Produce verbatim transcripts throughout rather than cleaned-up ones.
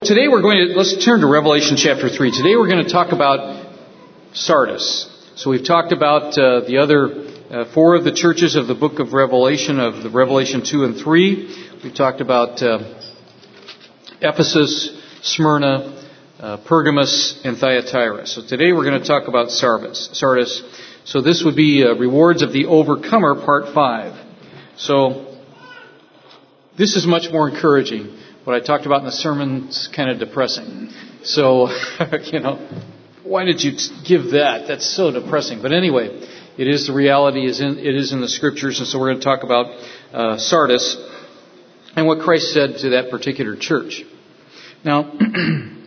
Today we're going to, let's turn to Revelation chapter three. Today we're going to talk about Sardis. So we've talked about uh, the other uh, four of the churches of the book of Revelation, of the Revelation two and three. We've talked about uh, Ephesus, Smyrna, uh, Pergamos, and Thyatira. So today we're going to talk about Sardis. Sardis. So this would be uh, Rewards of the Overcomer, part five. So this is much more encouraging. What I talked about in the sermon is kind of depressing. So, you know, why did you give that? That's so depressing. But anyway, it is the reality. Is in, it is in the Scriptures. And so we're going to talk about uh, Sardis and what Christ said to that particular church. Now, in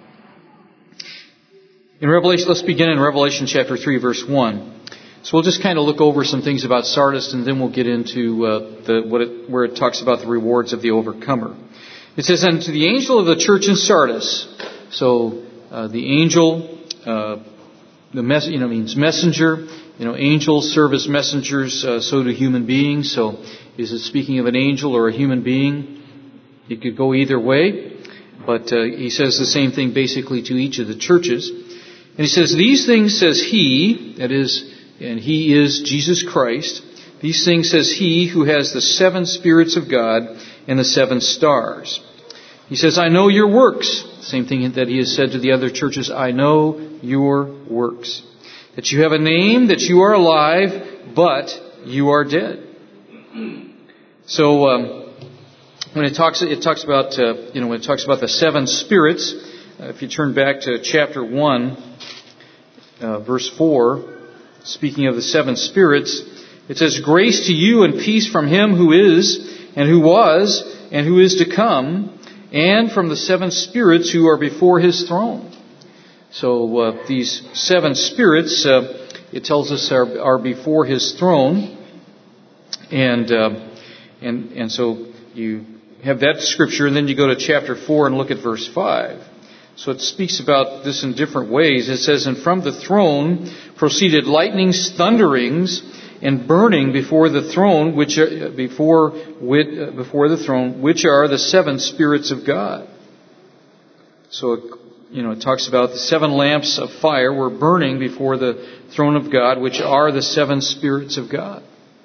Revelation, let's begin in Revelation chapter three, verse one. So we'll just kind of look over some things about Sardis, and then we'll get into uh, the what it, where it talks about the rewards of the overcomer. It says, "And to the angel of the church in Sardis," so uh, the angel, uh, the mess, you know, means messenger. You know, angels serve as messengers. Uh, so do human beings. So, is it speaking of an angel or a human being? It could go either way. But uh, he says the same thing basically to each of the churches. And he says, "These things says he," that is, and he is Jesus Christ. "These things says he who has the seven spirits of God and the seven stars. He says, I know your works." Same thing that he has said to the other churches. I know your works. "That you have a name, that you are alive, but you are dead." So um, when it talks, it talks about, uh, you know, when it talks about the seven spirits, uh, if you turn back to chapter one, uh, verse four, speaking of the seven spirits, it says, "Grace to you and peace from him who is, and who was, and who is to come, and from the seven spirits who are before his throne." So uh, these seven spirits, uh, it tells us, are, are before his throne, and uh, and and so you have that scripture, and then you go to chapter four and look at verse five. So it speaks about this in different ways. It says, "And from the throne proceeded lightnings, thunderings, and burning before the throne, which are, before with, before the throne, which are the seven spirits of God." So, you know, it talks about the seven lamps of fire were burning before the throne of God, which are the seven spirits of God.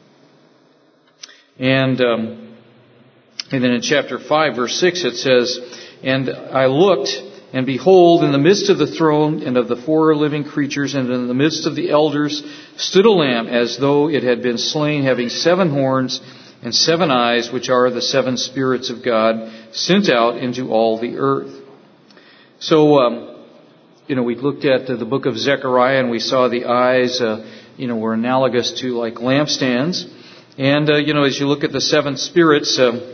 And um, and then in chapter five, verse six, it says, "And I looked, and behold, in the midst of the throne and of the four living creatures and in the midst of the elders stood a lamb as though it had been slain, having seven horns and seven eyes, which are the seven spirits of God sent out into all the earth." So, um, you know, we looked at the book of Zechariah and we saw the eyes, uh, you know, were analogous to like lampstands. And, uh, you know, as you look at the seven spirits, uh,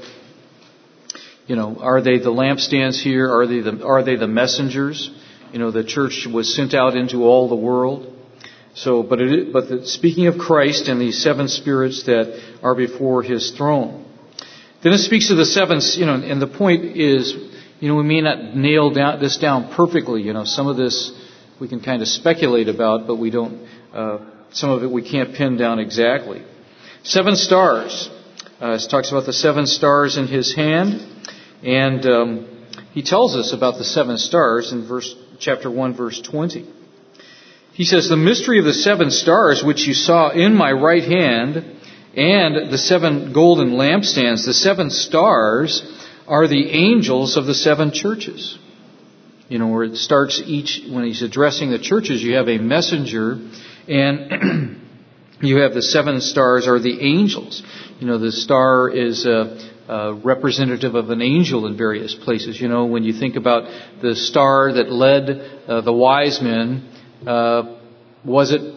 You know, are they the lampstands here? Are they the are they the messengers? You know, the church was sent out into all the world. So, but it, but the, speaking of Christ and these seven spirits that are before His throne, then it speaks of the seven. You know, and the point is, you know, we may not nail down this down perfectly. You know, some of this we can kind of speculate about, but we don't. Uh, some of it we can't pin down exactly. Seven stars. Uh, it talks about the seven stars in His hand. And um, he tells us about the seven stars in verse chapter one, verse twenty. He says, "The mystery of the seven stars which you saw in my right hand, and the seven golden lampstands, the seven stars are the angels of the seven churches." You know, where it starts each, when he's addressing the churches, you have a messenger, and you have the seven stars are the angels. You know, the star is Uh, Uh, representative of an angel in various places. You know, when you think about the star that led uh, the wise men, uh, was it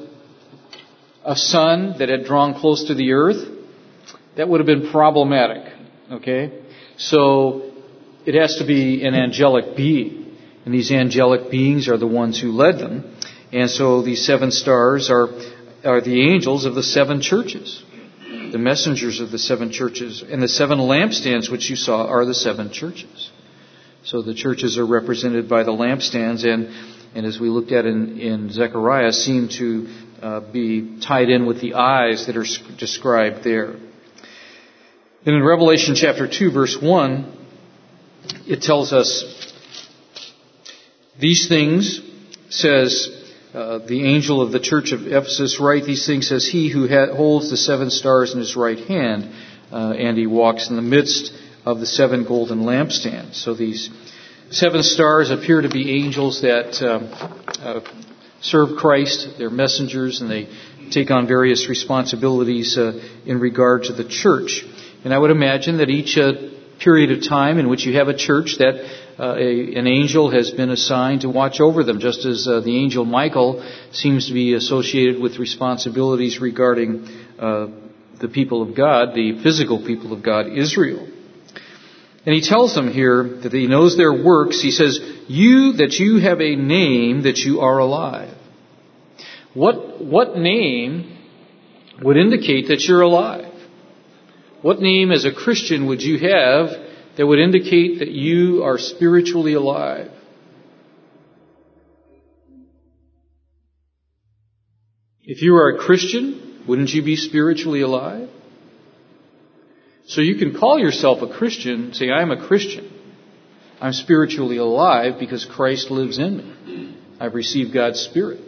a sun that had drawn close to the earth? That would have been problematic. Okay? So, it has to be an angelic being. And these angelic beings are the ones who led them. And so, these seven stars are, are the angels of the seven churches. The messengers of the seven churches, and the seven lampstands which you saw are the seven churches. So the churches are represented by the lampstands, and, and as we looked at in, in Zechariah, seem to uh, be tied in with the eyes that are described there. And in Revelation chapter two, verse one, it tells us These things, says uh, the angel of the church of Ephesus, write these things, says he who ha- holds the seven stars in his right hand, uh, and he walks in the midst of the seven golden lampstands. So these seven stars appear to be angels that um, uh, serve Christ. They're messengers, and they take on various responsibilities uh, in regard to the church. And I would imagine that each uh, period of time in which you have a church, that uh, a, an angel has been assigned to watch over them, just as uh, the angel Michael seems to be associated with responsibilities regarding uh, the people of God, the physical people of God, Israel. And he tells them here that he knows their works. He says, you, that you have a name, that you are alive. What, what name would indicate that you're alive? What name as a Christian would you have that would indicate that you are spiritually alive? If you are a Christian, wouldn't you be spiritually alive? So you can call yourself a Christian, say, I'm a Christian. I'm spiritually alive because Christ lives in me. I've received God's Spirit.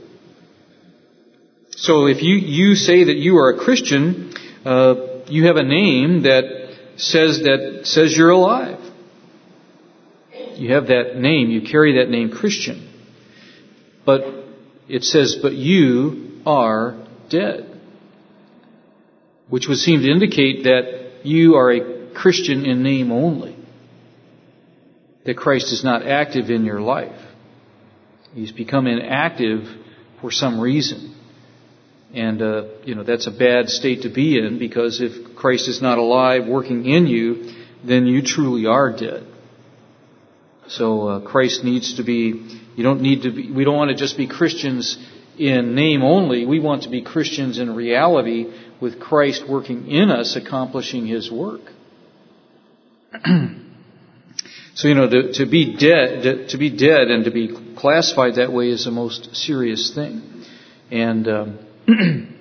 So if you, you say that you are a Christian, uh, you have a name that says that says you're alive. You have that name, you carry that name Christian. But it says, but you are dead. Which would seem to indicate that you are a Christian in name only. That Christ is not active in your life. He's become inactive for some reason. And, uh, you know, that's a bad state to be in, because if Christ is not alive working in you, then you truly are dead. So uh, Christ needs to be, you don't need to be, we don't want to just be Christians in name only. We want to be Christians in reality, with Christ working in us, accomplishing His work. So, you know, to, to be dead, to, to be dead and to be classified that way is the most serious thing. And, um, and,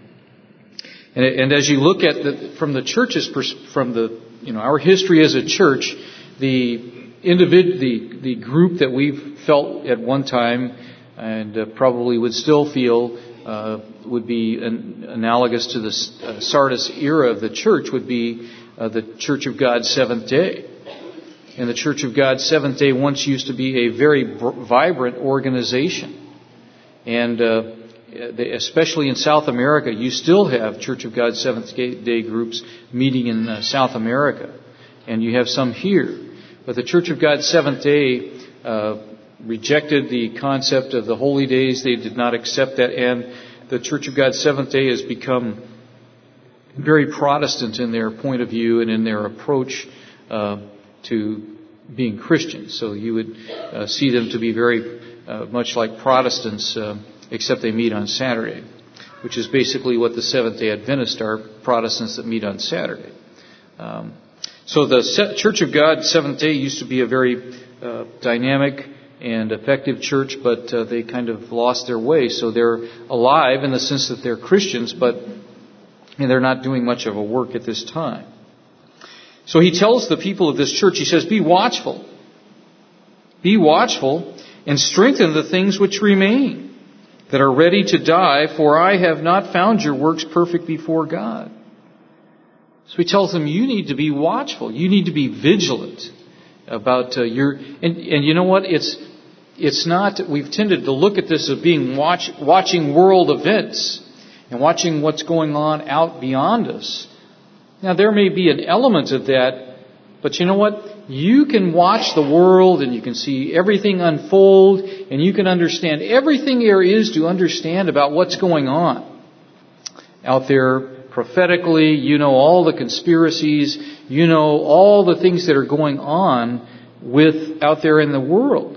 and as you look at the, from the church's, pers- from the, you know, our history as a church, the individ, the, the group that we've felt at one time, and uh, probably would still feel, uh, would be an, analogous to the uh, Sardis era of the church, would be uh, the Church of God Seventh Day. And the Church of God Seventh Day once used to be a very b- vibrant organization. And uh, they, especially in South America, you still have Church of God Seventh Day groups meeting in uh, South America. And you have some here. But the Church of God Seventh Day uh, rejected the concept of the holy days. They did not accept that. And the Church of God Seventh Day has become very Protestant in their point of view and in their approach uh, to being Christians. So you would uh, see them to be very uh, much like Protestants, uh, except they meet on Saturday, which is basically what the Seventh-day Adventists are, Protestants that meet on Saturday. Um, so the Church of God Seventh-day used to be a very uh, dynamic and effective church, but uh, they kind of lost their way. So they're alive in the sense that they're Christians, but and they're not doing much of a work at this time. So he tells the people of this church, he says, be watchful. Be watchful and strengthen the things which remain, that are ready to die, for I have not found your works perfect before God. So he tells them, you need to be watchful. You need to be vigilant about uh, your... And, and you know what? It's it's not... We've tended to look at this as being watch, watching world events and watching what's going on out beyond us. Now, there may be an element of that, but you know what? You can watch the world and you can see everything unfold and you can understand everything there is to understand about what's going on out there prophetically. You know all the conspiracies. You know all the things that are going on with out there in the world.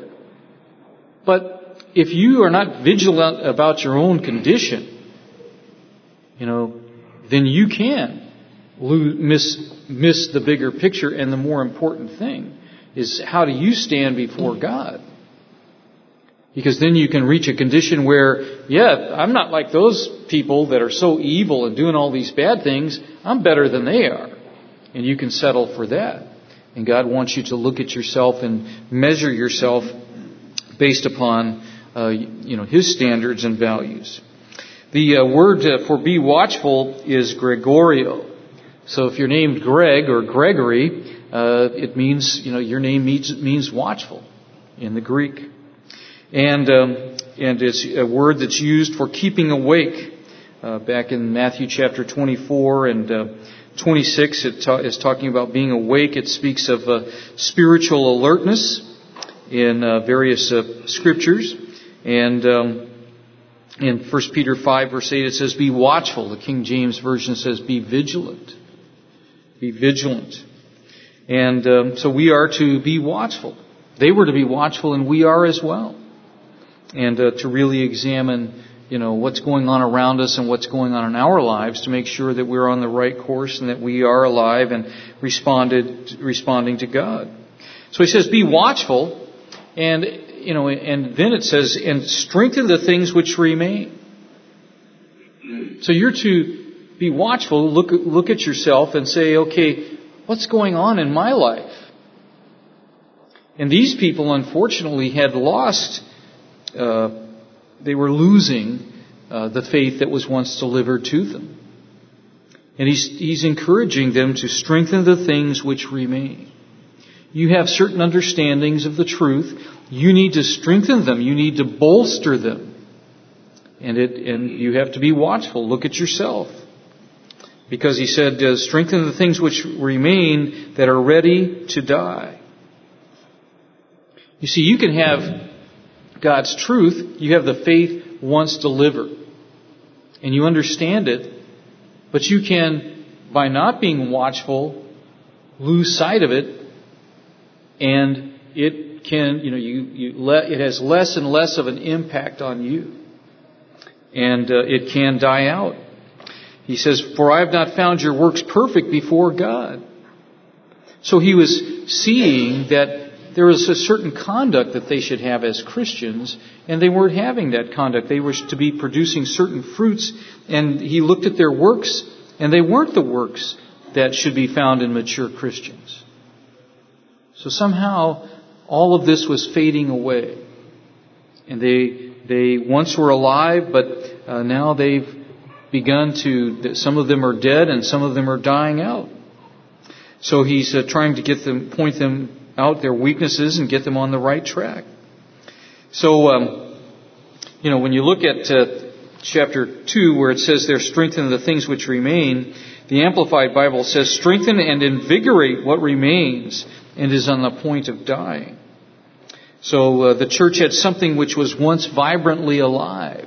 But if you are not vigilant about your own condition, you know, then you can Miss, miss the bigger picture, and the more important thing is, how do you stand before God? Because then you can reach a condition where, yeah, I'm not like those people that are so evil and doing all these bad things. I'm better than they are. And you can settle for that. And God wants you to look at yourself and measure yourself based upon, uh, you know, his standards and values. The uh, word uh, for be watchful is Gregorio. So if you're named Greg or Gregory, uh, it means, you know, your name means, means watchful in the Greek. And, um, and it's a word that's used for keeping awake. Uh, back in Matthew chapter twenty-four and uh, twenty-six, it ta- is talking about being awake. It speaks of uh, spiritual alertness in uh, various uh, scriptures. And um, in First Peter five, verse eight, it says, be watchful. The King James Version says, be vigilant. Be vigilant. And um, so we are to be watchful. They were to be watchful, and we are as well. And uh, to really examine, you know, what's going on around us and what's going on in our lives to make sure that we're on the right course and that we are alive and responded, responding to God. So he says, be watchful, and, you know, and then it says, and strengthen the things which remain. So you're to be watchful, look, look at yourself and say, okay, what's going on in my life? And these people, unfortunately, had lost, uh, they were losing uh, the faith that was once delivered to them. And he's, he's encouraging them to strengthen the things which remain. You have certain understandings of the truth. You need to strengthen them. You need to bolster them. And it, and you have to be watchful. Look at yourself. Because he said, uh, strengthen the things which remain that are ready to die. You see, you can have God's truth. You have the faith once delivered. And you understand it. But you can, by not being watchful, lose sight of it. And it can, you know, you, you let, it has less and less of an impact on you. And uh, it can die out. He says, for I have not found your works perfect before God. So he was seeing that there was a certain conduct that they should have as Christians, and they weren't having that conduct. They were to be producing certain fruits, and he looked at their works, and they weren't the works that should be found in mature Christians. So somehow, all of this was fading away. And they they once were alive, but uh, now they've begun to, some of them are dead and some of them are dying out. So he's uh, trying to get them, point them out their weaknesses and get them on the right track. So, um, you know, when you look at uh, chapter two, where it says there, strengthen the things which remain, the Amplified Bible says, strengthen and invigorate what remains and is on the point of dying. So uh, the church had something which was once vibrantly alive.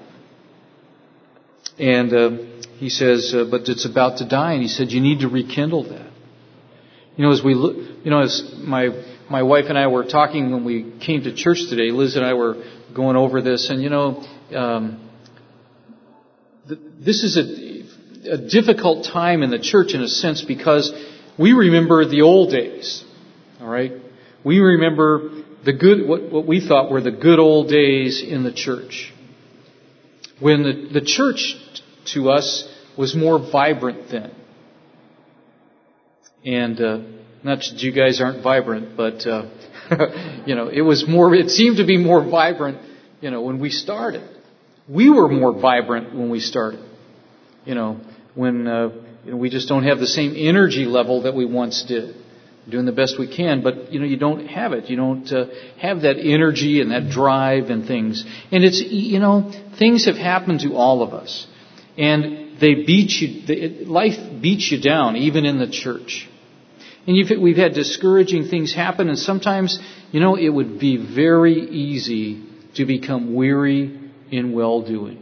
And uh, he says, uh, but it's about to die. And he said, you need to rekindle that. You know, as we look, you know, as my my wife and I were talking when we came to church today, Liz and I were going over this, and you know, um, th- this is a, a difficult time in the church in a sense because we remember the old days. All right, we remember the good, what, what we thought were the good old days in the church, when the, the church to us was more vibrant then. And uh, not that you guys aren't vibrant, but uh, you know, it was more. It seemed to be more vibrant, you know, when we started. We were more vibrant when we started. You know, when uh, you know, we just don't have the same energy level that we once did. We're doing the best we can, but you know, you don't have it. You don't uh, have that energy and that drive and things. And it's, you know, things have happened to all of us, and they beat you. They, life beats you down, even in the church. And you've, we've had discouraging things happen, and sometimes, you know, it would be very easy to become weary in well-doing.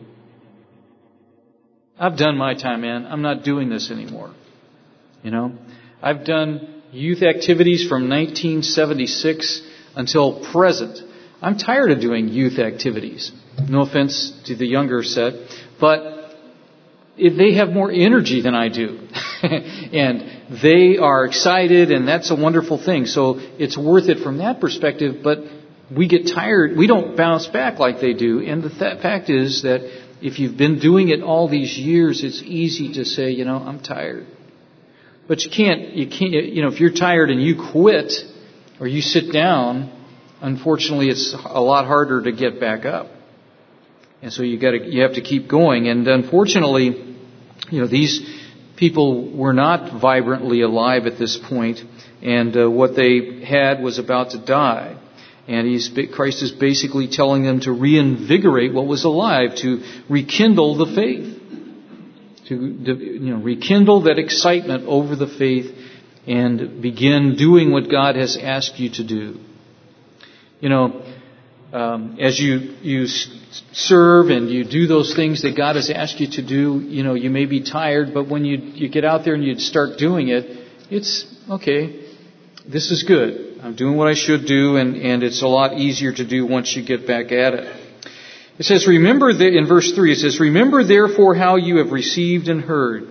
I've done my time, man. I'm not doing this anymore. You know, I've done youth activities from nineteen seventy-six until present. I'm tired of doing youth activities. No offense to the younger set, but they have more energy than I do. And they are excited, and that's a wonderful thing. So it's worth it from that perspective, but we get tired. We don't bounce back like they do. And the th- fact is that if you've been doing it all these years, it's easy to say, you know, I'm tired. But you can't, you can't, you know, if you're tired and you quit or you sit down, unfortunately, it's a lot harder to get back up. And so you got to, you have to keep going. And unfortunately, you know, these people were not vibrantly alive at this point, and uh, what they had was about to die. And he's, Christ is basically telling them to reinvigorate what was alive, to rekindle the faith, to, you know, rekindle that excitement over the faith, and begin doing what God has asked you to do. You know, um, as you you serve and you do those things that God has asked you to do, you know, you may be tired, but when you you get out there and you start doing it, it's okay. This is good. I'm doing what I should do, and, and it's a lot easier to do once you get back at it. It says, remember, the, in verse three, it says, remember therefore how you have received and heard.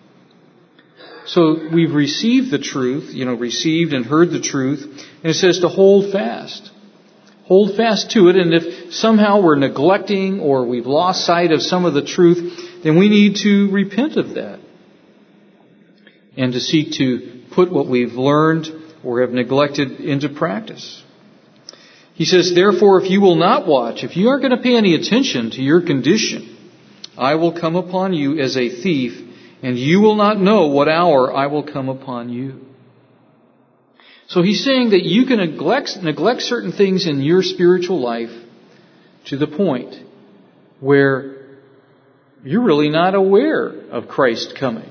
So we've received the truth, you know, received and heard the truth, and it says to hold fast. Hold fast to it, and if somehow we're neglecting or we've lost sight of some of the truth, then we need to repent of that and to seek to put what we've learned or have neglected into practice. He says, therefore, if you will not watch, if you aren't going to pay any attention to your condition, I will come upon you as a thief, and you will not know what hour I will come upon you. So he's saying that you can neglect, neglect certain things in your spiritual life to the point where you're really not aware of Christ coming.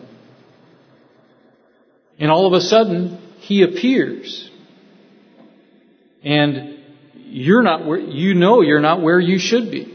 And all of a sudden, He appears. And you're not where, you know you're not where you should be.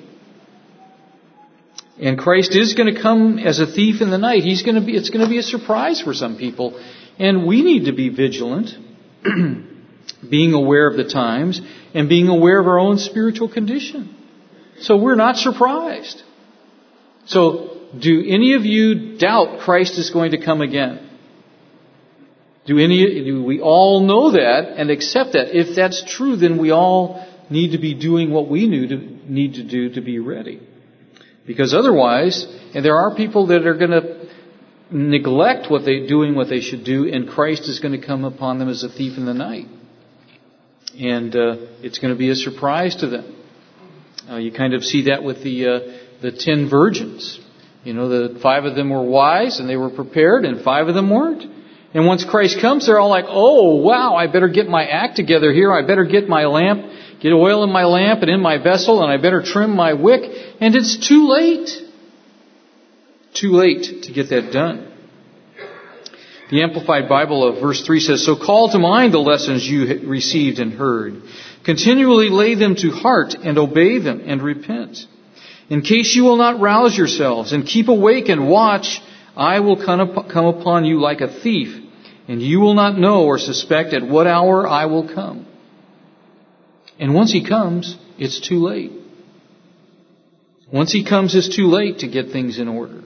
And Christ is going to come as a thief in the night. He's going to be, it's going to be a surprise for some people. And we need to be vigilant, being aware of the times and being aware of our own spiritual condition. So we're not surprised. So do any of you doubt Christ is going to come again? Do any, do we all know that and accept that? If that's true, then we all need to be doing what we need to, need to do to be ready. Because otherwise, and there are people that are going to neglect what they doing what they should do, and Christ is going to come upon them as a thief in the night. And uh, it's going to be a surprise to them. Uh, you kind of see that with the uh, the ten virgins. You know, the five of them were wise and they were prepared, and five of them weren't. And once Christ comes, they're all like, oh, wow, I better get my act together here. I better get my lamp, get oil in my lamp and in my vessel, and I better trim my wick. And it's too late. Too late to get that done. The Amplified Bible of verse three says, so call to mind the lessons you received and heard. Continually lay them to heart and obey them and repent. In case you will not rouse yourselves and keep awake and watch, I will come upon you like a thief, and you will not know or suspect at what hour I will come. And once He comes, it's too late. Once He comes, it's too late to get things in order.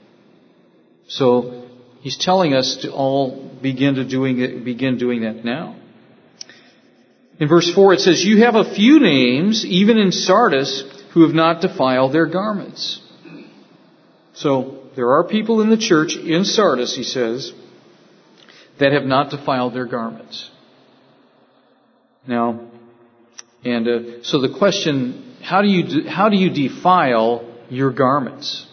So He's telling us to all begin to doing it, begin doing that now. In verse four, it says, you have a few names, even in Sardis, who have not defiled their garments. So there are people in the church in Sardis, he says, that have not defiled their garments. Now, and uh, so the question, how do you de- how do you defile your garments?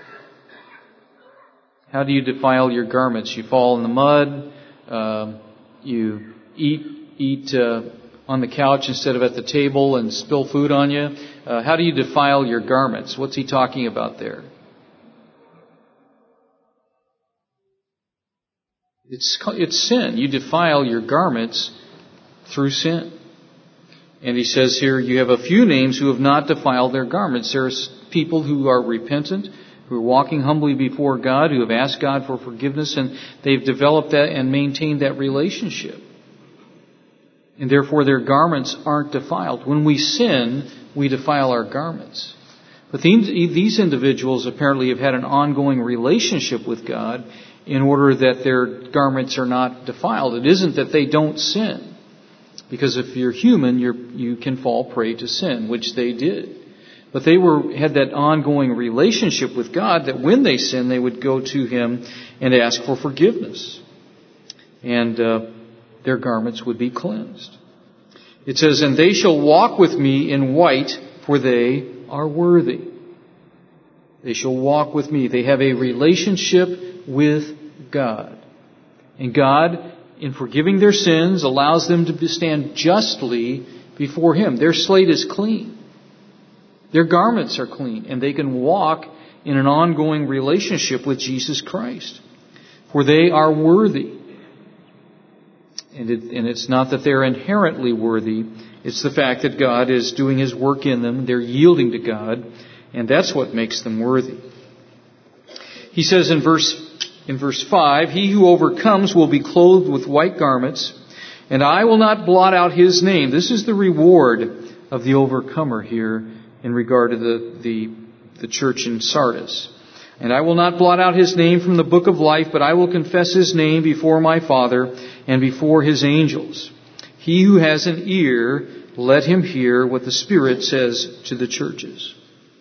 How do you defile your garments? You fall in the mud. Uh, you eat eat uh, on the couch instead of at the table and spill food on you. Uh, how do you defile your garments? What's he talking about there? It's it's sin. You defile your garments through sin. And he says here, you have a few names who have not defiled their garments. There's people who are repentant, who are walking humbly before God, who have asked God for forgiveness, and they've developed that and maintained that relationship. And therefore their garments aren't defiled. When we sin, we defile our garments. But these individuals apparently have had an ongoing relationship with God in order that their garments are not defiled. It isn't that they don't sin. Because if you're human, you're, you can fall prey to sin, which they did. But they were had that ongoing relationship with God that when they sinned, they would go to Him and ask for forgiveness. And uh, their garments would be cleansed. It says, and they shall walk with me in white, for they are worthy. They shall walk with me. They have a relationship with God. And God, in forgiving their sins, allows them to stand justly before Him. Their slate is clean. Their garments are clean. And they can walk in an ongoing relationship with Jesus Christ. For they are worthy. And, it, and it's not that they're inherently worthy. It's the fact that God is doing His work in them. They're yielding to God. And that's what makes them worthy. He says in verse, in verse five, He who overcomes will be clothed with white garments, and I will not blot out his name. This is the reward of the overcomer here in regard to the, the, the church in Sardis. And I will not blot out his name from the book of life, but I will confess his name before my Father and before his angels. He who has an ear, let him hear what the Spirit says to the churches.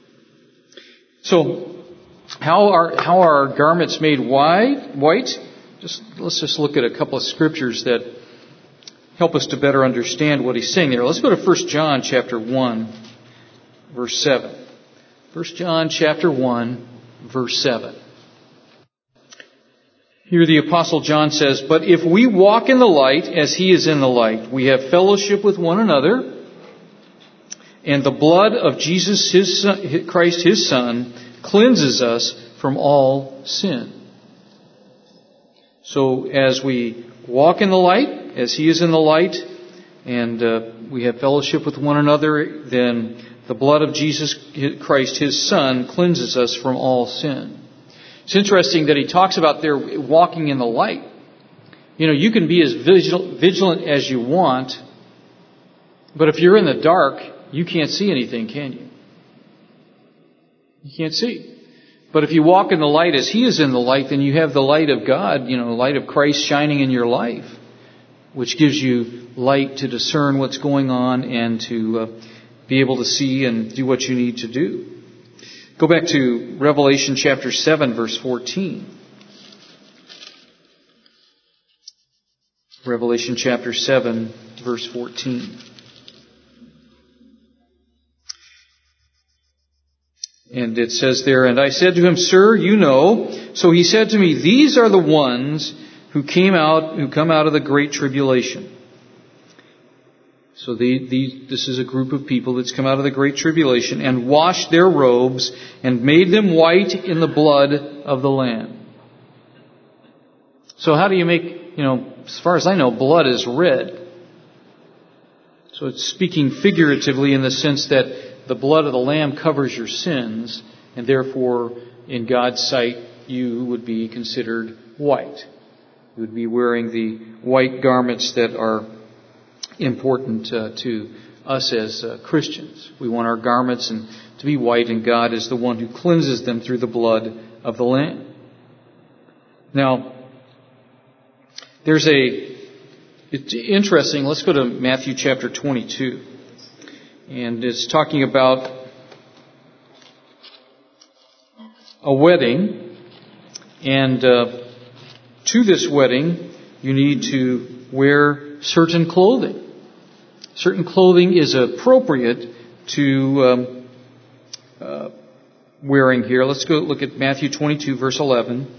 So, how are how are our garments made white? White? Just let's just look at a couple of scriptures that help us to better understand what he's saying there. Let's go to First John chapter one, verse seven. First John chapter one, verse seven. Here the Apostle John says, "But if we walk in the light as he is in the light, we have fellowship with one another, and the blood of Jesus his son, Christ his Son cleanses us from all sin." So as we walk in the light, as he is in the light, and uh, we have fellowship with one another, then the blood of Jesus Christ his Son cleanses us from all sin. It's interesting that he talks about their walking in the light. You know, you can be as vigilant as you want, but if you're in the dark, you can't see anything, can you? You can't see. But if you walk in the light as he is in the light, then you have the light of God, you know, the light of Christ shining in your life, which gives you light to discern what's going on and to uh, be able to see and do what you need to do. Go back to Revelation chapter seven, verse fourteen. Revelation chapter seven, verse fourteen. And it says there, "And I said to him, Sir, you know." So he said to me, "These are the ones who came out, who come out of the great tribulation." So the, the, this is a group of people that's come out of the great tribulation, "and washed their robes and made them white in the blood of the Lamb." So how do you make, you know, as far as I know, blood is red. So it's speaking figuratively in the sense that the blood of the Lamb covers your sins, and therefore, in God's sight, you would be considered white. You would be wearing the white garments that are important uh, to us as uh, Christians. We want our garments and to be white, and God is the one who cleanses them through the blood of the Lamb. Now, there's a, it's interesting, let's go to Matthew chapter twenty-two. And it's talking about a wedding. And uh, to this wedding, you need to wear certain clothing. Certain clothing is appropriate to um, uh, wearing here. Let's go look at Matthew twenty-two, verse eleven.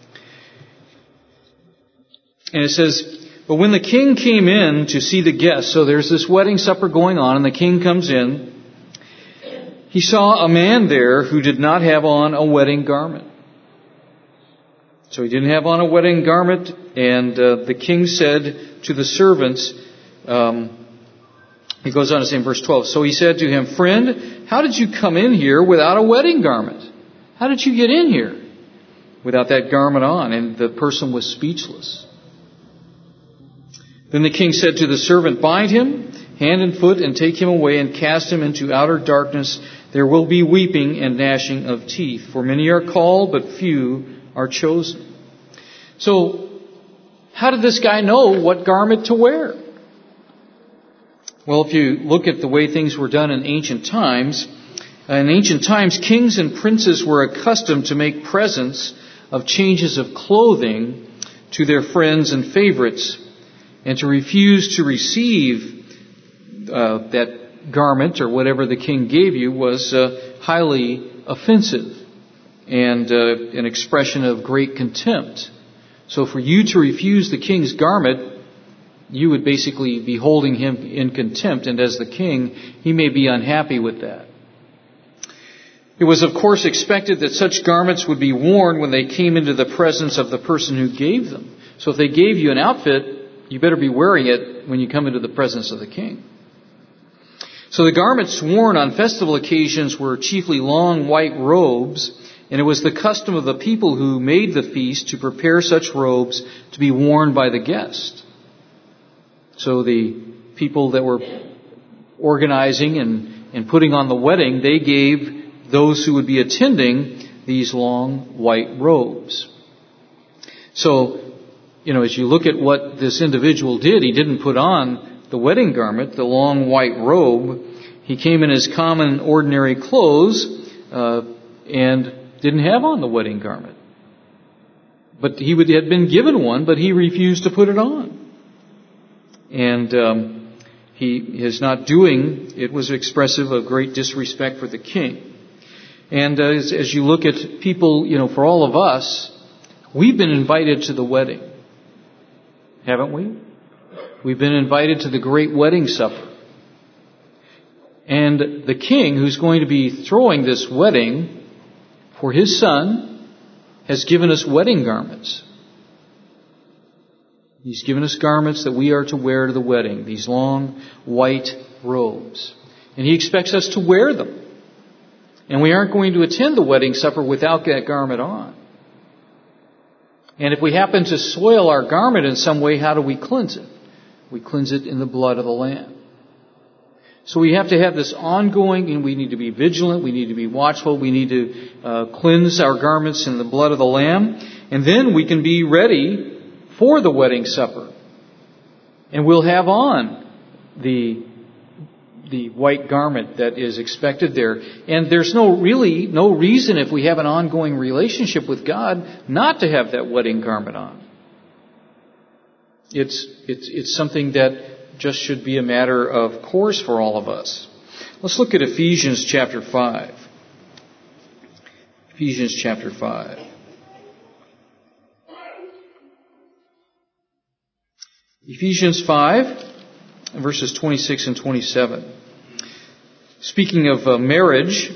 And it says, "But when the king came in to see the guests," so there's this wedding supper going on, and the king comes in, "he saw a man there who did not have on a wedding garment." So he didn't have on a wedding garment, and uh, the king said to the servants, um, he goes on to say in verse twelve, "So he said to him, 'Friend, how did you come in here without a wedding garment? How did you get in here without that garment on?' And the person was speechless. Then the king said to the servant, 'Bind him hand and foot and take him away and cast him into outer darkness. There will be weeping and gnashing of teeth. For many are called, but few are chosen.'" So, how did this guy know what garment to wear? Well, if you look at the way things were done in ancient times, in ancient times, kings and princes were accustomed to make presents of changes of clothing to their friends and favorites, and to refuse to receive uh, that garment or whatever the king gave you was uh, highly offensive and uh, an expression of great contempt. So for you to refuse the king's garment, you would basically be holding him in contempt, and as the king, he may be unhappy with that. It was, of course, expected that such garments would be worn when they came into the presence of the person who gave them. So if they gave you an outfit, you better be wearing it when you come into the presence of the king. So the garments worn on festival occasions were chiefly long white robes, and it was the custom of the people who made the feast to prepare such robes to be worn by the guest. So the people that were organizing and, and putting on the wedding, they gave those who would be attending these long white robes. So, you know, as you look at what this individual did, he didn't put on the wedding garment, the long white robe. He came in his common, ordinary clothes uh, and didn't have on the wedding garment. But he would, had been given one, but he refused to put it on. And um, he his not doing it was expressive of great disrespect for the king. And uh, as, as you look at people, you know, for all of us, we've been invited to the wedding. Haven't we? We've been invited to the great wedding supper. And the king who's going to be throwing this wedding for his son has given us wedding garments. He's given us garments that we are to wear to the wedding, these long white robes. And he expects us to wear them. And we aren't going to attend the wedding supper without that garment on. And if we happen to soil our garment in some way, how do we cleanse it? We cleanse it in the blood of the Lamb. So we have to have this ongoing, and we need to be vigilant, we need to be watchful, we need to uh, cleanse our garments in the blood of the Lamb, and then we can be ready for the wedding supper. And we'll have on the the white garment that is expected there. And there's no really no reason, if we have an ongoing relationship with God, not to have that wedding garment on. It's it's it's something that just should be a matter of course for all of us. Let's look at Ephesians chapter five. Ephesians chapter five. Ephesians five, verses twenty-six and twenty-seven. Speaking of uh, marriage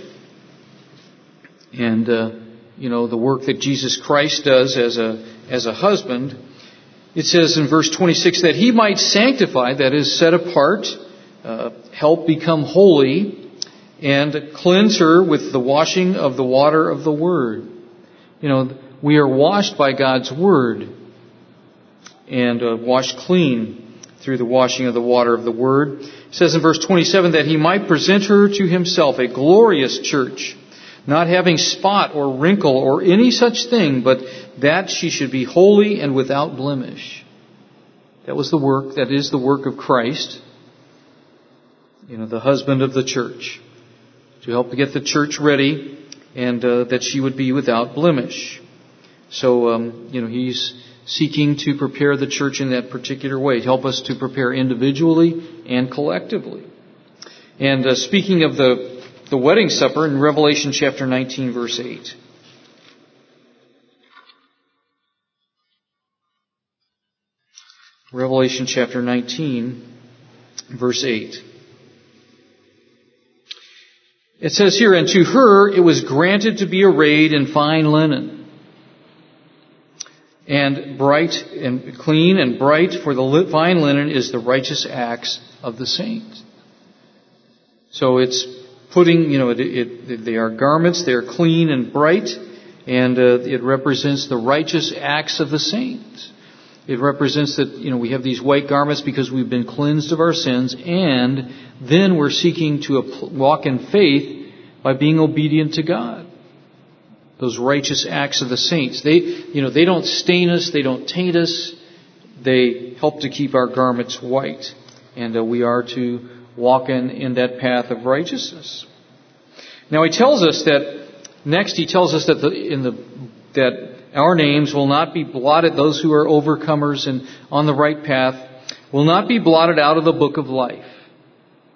and, uh, you know, the work that Jesus Christ does as a as a husband, it says in verse twenty-six that he might sanctify, that is, set apart, uh, help become holy, and cleanse her with the washing of the water of the Word. You know, we are washed by God's Word and uh, washed clean through the washing of the water of the Word. It says in verse twenty-seven that he might present her to himself a glorious church, not having spot or wrinkle or any such thing, but that she should be holy and without blemish. That was the work, that is the work of Christ, you know, the husband of the church, to help to get the church ready and uh, that she would be without blemish. So, um, you know, he's seeking to prepare the church in that particular way, to help us to prepare individually and collectively. And uh, speaking of the, the wedding supper in Revelation chapter nineteen, verse eight. Revelation chapter nineteen, verse eight. It says here, and to her it was granted to be arrayed in fine linen, and bright and clean and bright, for the fine linen is the righteous acts of the saints. So it's putting, you know, it, it, they are garments, they are clean and bright, and uh, it represents the righteous acts of the saints. It represents that, you know, we have these white garments because we've been cleansed of our sins, and then we're seeking to walk in faith by being obedient to God. Those righteous acts of the saints. They, you know, they don't stain us, they don't taint us. They help to keep our garments white. And uh, we are to walk in, in that path of righteousness. Now he tells us that, next he tells us that the, in the, that our names will not be blotted, those who are overcomers and on the right path, will not be blotted out of the book of life.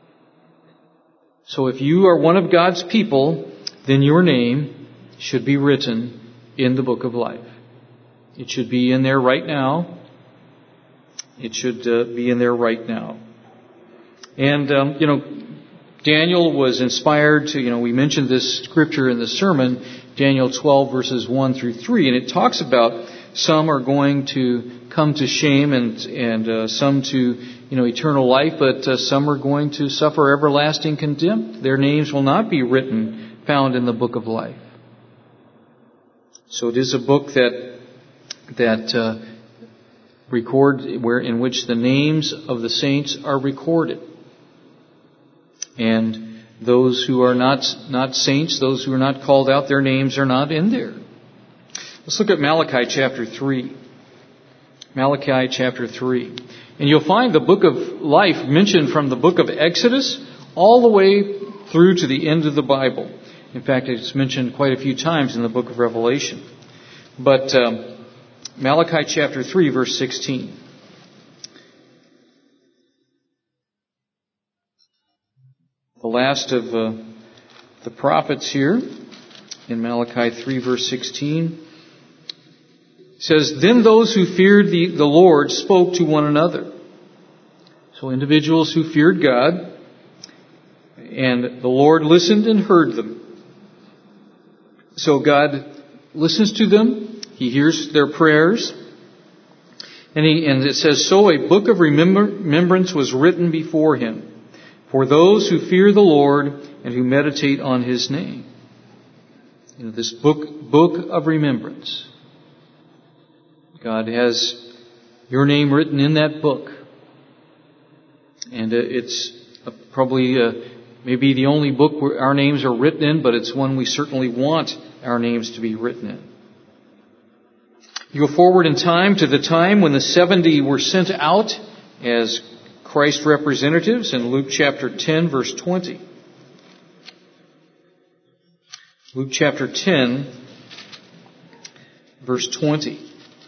So if you are one of God's people, then your name should be written in the book of life. It should be in there right now. It should uh, be in there right now. And, um, you know, Daniel was inspired to, you know, we mentioned this scripture in the sermon, Daniel twelve verses one through three, and it talks about some are going to come to shame and, and uh, some to, you know, eternal life, but uh, some are going to suffer everlasting contempt. Their names will not be written, found in the book of life. So it is a book that, that, uh, record, where, in which the names of the saints are recorded. And those who are not, not saints, those who are not called out, their names are not in there. Let's look at Malachi chapter three. Malachi chapter three. And you'll find the book of life mentioned from the book of Exodus all the way through to the end of the Bible. In fact, it's mentioned quite a few times in the book of Revelation. But um, Malachi chapter three, verse sixteen. The last of uh, the prophets here in Malachi three, verse sixteen. Says, then those who feared the, the Lord spoke to one another. So individuals who feared God, and the Lord listened and heard them. So God listens to them. He hears their prayers. And, he, and it says, so a book of remember, remembrance was written before him for those who fear the Lord and who meditate on his name. You know, this book, book of remembrance. God has your name written in that book. And it's probably uh, maybe the only book where our names are written in, but it's one we certainly want our names to be written in. You go forward in time to the time when the seventy were sent out as Christ's representatives in Luke chapter ten, verse twenty. Luke chapter ten, verse twenty.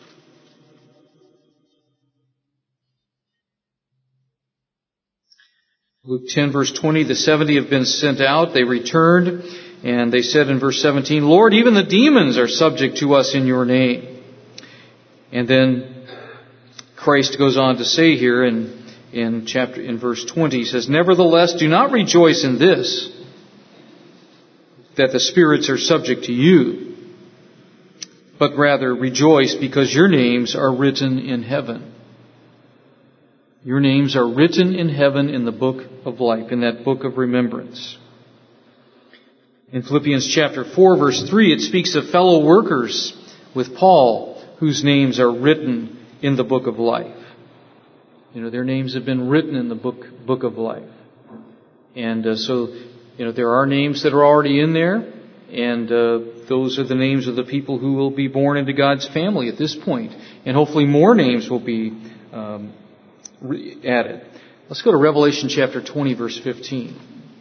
Luke ten, verse twenty, the seventy have been sent out. They returned, and they said in verse seventeen, Lord, even the demons are subject to us in your name. And then Christ goes on to say here in, in chapter, in verse twenty, he says, nevertheless, do not rejoice in this, that the spirits are subject to you, but rather rejoice because your names are written in heaven. Your names are written in heaven in the book of life, in that book of remembrance. In Philippians chapter four, verse three, it speaks of fellow workers with Paul, whose names are written in the book of life. You know, their names have been written in the book, book of life. And uh, so, you know, there are names that are already in there, and uh, those are the names of the people who will be born into God's family at this point. And hopefully more names will be um, added. Let's go to Revelation chapter twenty, verse fifteen.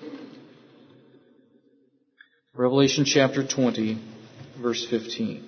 Revelation chapter twenty, verse fifteen.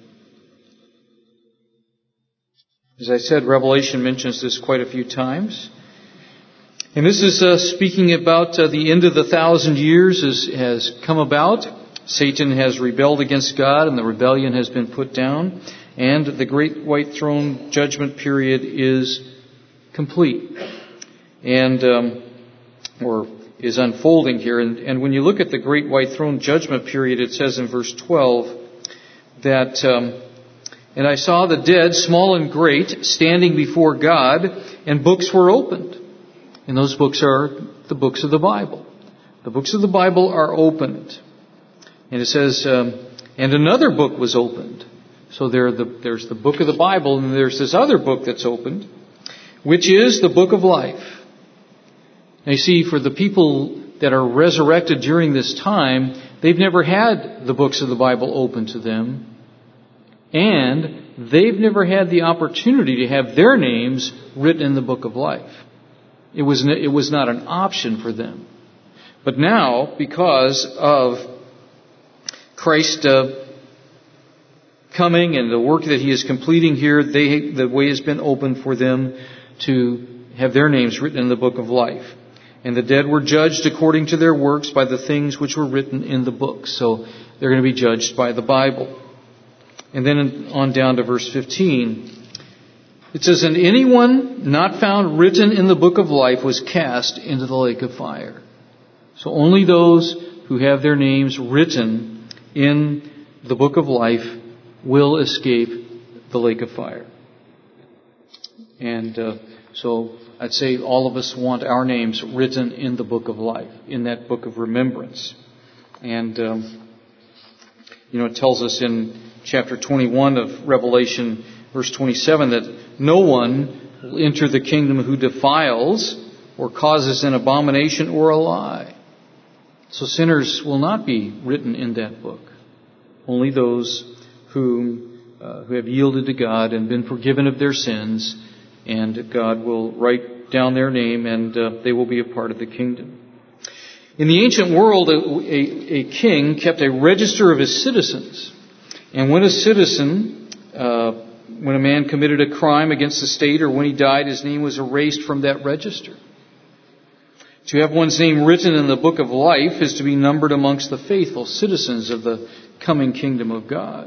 As I said, Revelation mentions this quite a few times. And this is uh, speaking about uh, the end of the thousand years is, has come about. Satan has rebelled against God, and the rebellion has been put down. And the great white throne judgment period is complete, and um, or is unfolding here. And, and when you look at the great white throne judgment period, it says in verse twelve that, um, and I saw the dead, small and great, standing before God, and books were opened. And those books are the books of the Bible. The books of the Bible are opened. And it says, um, and another book was opened. So there the, there's the book of the Bible, and there's this other book that's opened, which is the book of life. Now you see, for the people that are resurrected during this time, they've never had the books of the Bible open to them, and they've never had the opportunity to have their names written in the book of life. It was, it was not an option for them. But now, because of Christ uh, coming and the work that He is completing here, they, the way has been opened for them to have their names written in the book of life. And the dead were judged according to their works by the things which were written in the book. So they're going to be judged by the Bible. And then on down to verse fifteen. It says, and anyone not found written in the book of life was cast into the lake of fire. So only those who have their names written in the book of life will escape the lake of fire. And uh, so I'd say all of us want our names written in the book of life, in that book of remembrance. And, um, you know, it tells us in chapter twenty-one of Revelation, verse twenty-seven, that no one will enter the kingdom who defiles or causes an abomination or a lie. So sinners will not be written in that book. Only those who, uh, who have yielded to God and been forgiven of their sins, and God will write down their name, and uh, they will be a part of the kingdom. In the ancient world, a, a, a king kept a register of his citizens. And when a citizen, uh, when a man committed a crime against the state or when he died, his name was erased from that register. To have one's name written in the book of life is to be numbered amongst the faithful citizens of the coming kingdom of God.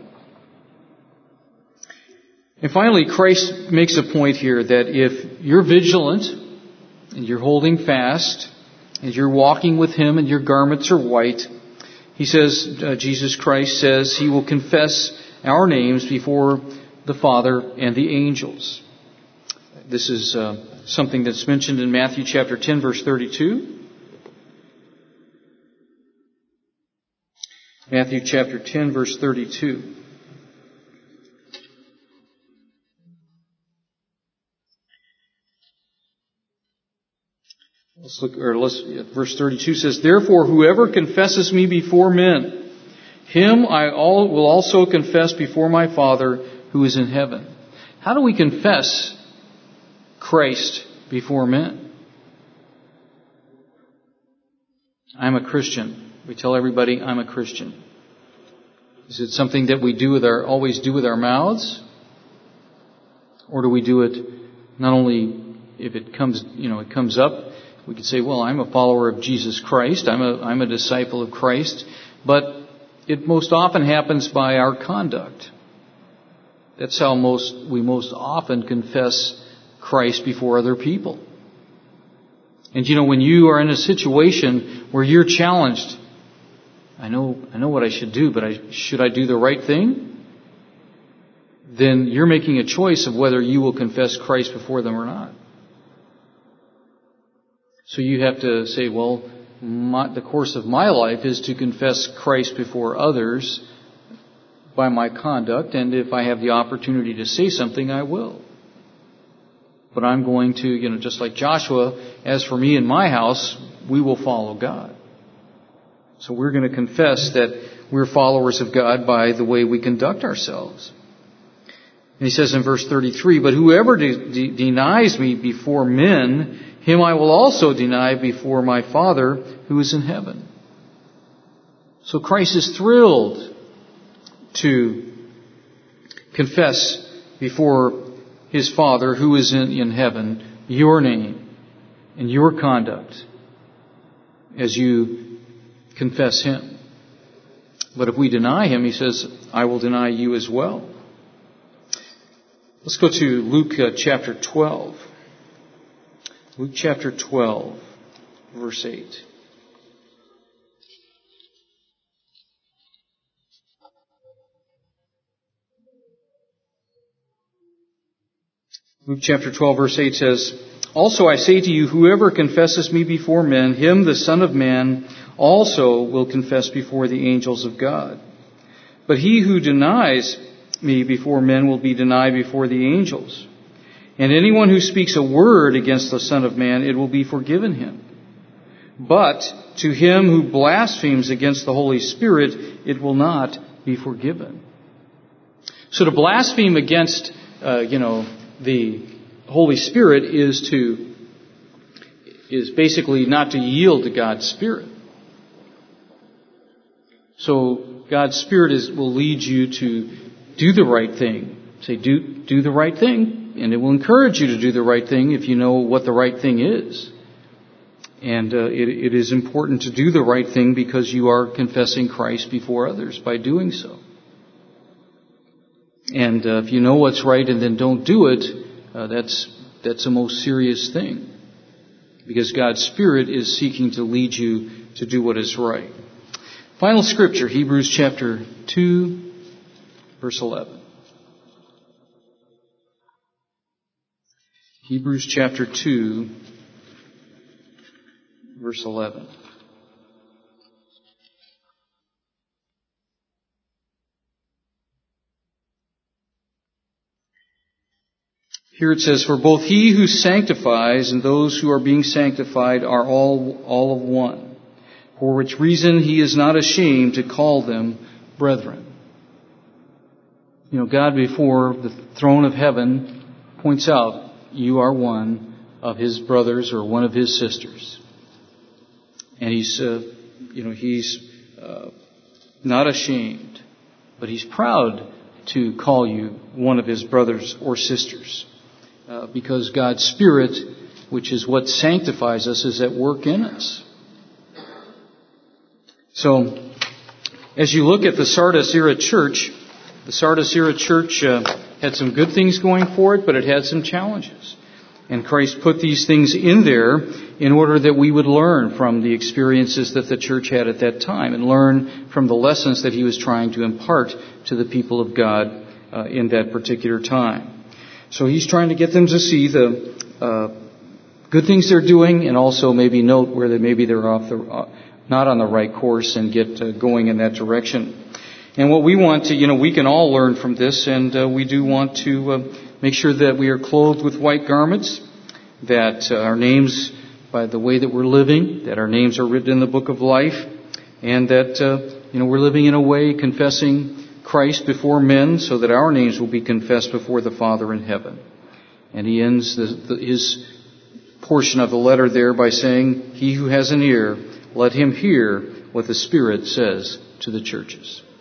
And finally, Christ makes a point here that if you're vigilant and you're holding fast and you're walking with Him and your garments are white, He says, uh, Jesus Christ says, He will confess our names before the Father and the angels. This is uh, something that's mentioned in Matthew chapter ten, verse thirty-two. Matthew chapter ten, verse thirty-two. Let's look, or let's, verse thirty-two says, therefore, whoever confesses me before men, him I all will also confess before my Father who is in heaven. How do we confess Christ before men? I'm a Christian. We tell everybody I'm a Christian. Is it something that we do with our, always do with our mouths? Or do we do it not only if it comes, you know, it comes up, we could say, well, I'm a follower of Jesus Christ. I'm a, I'm a disciple of Christ. But it most often happens by our conduct. That's how most, we most often confess Christ before other people. And you know, when you are in a situation where you're challenged, I know, I know what I should do, but I, should I do the right thing? Then you're making a choice of whether you will confess Christ before them or not. So you have to say, well, my, the course of my life is to confess Christ before others by my conduct, and if I have the opportunity to say something, I will. But I'm going to, you know, just like Joshua, as for me and my house, we will follow God. So we're going to confess that we're followers of God by the way we conduct ourselves. And he says in verse thirty-three, but whoever de- de- denies me before men, him I will also deny before my Father who is in heaven. So Christ is thrilled to confess before His Father who is in, in heaven your name and your conduct as you confess Him. But if we deny Him, He says, I will deny you as well. Let's go to Luke uh, chapter twelve. Luke chapter twelve, verse eight. Luke chapter twelve, verse eight says, also I say to you, whoever confesses me before men, him the Son of Man also will confess before the angels of God. But he who denies me before men will be denied before the angels. And anyone who speaks a word against the Son of Man, it will be forgiven him. But to him who blasphemes against the Holy Spirit, it will not be forgiven. So to blaspheme against, uh, you know, the Holy Spirit is to, is basically not to yield to God's Spirit. So God's Spirit is, will lead you to do the right thing. Say, do, do the right thing. And it will encourage you to do the right thing if you know what the right thing is. And uh, it, it is important to do the right thing because you are confessing Christ before others by doing so. And uh, if you know what's right and then don't do it, uh, that's that's a most serious thing. Because God's Spirit is seeking to lead you to do what is right. Final scripture, Hebrews chapter two, verse eleven. Hebrews chapter two, verse eleven. Here it says, "For both he who sanctifies and those who are being sanctified are all, all of one, for which reason he is not ashamed to call them brethren." You know, God before the throne of heaven points out, you are one of his brothers or one of his sisters. And he's, uh, you know, he's uh, not ashamed, but he's proud to call you one of his brothers or sisters. Uh, because God's Spirit, which is what sanctifies us, is at work in us. So, as you look at the Sardis era church, the Sardis era church uh, had some good things going for it, but it had some challenges. And Christ put these things in there in order that we would learn from the experiences that the church had at that time and learn from the lessons that he was trying to impart to the people of God uh, in that particular time. So he's trying to get them to see the uh, good things they're doing, and also maybe note where they maybe they're off the uh, not on the right course, and get uh, going in that direction. And what we want to, you know, we can all learn from this, and uh, we do want to uh, make sure that we are clothed with white garments, that uh, our names, by the way that we're living, that our names are written in the book of life, and that uh, you know we're living in a way confessing Christ before men, so that our names will be confessed before the Father in heaven. And he ends the, the, his portion of the letter there by saying, "He who has an ear, let him hear what the Spirit says to the churches."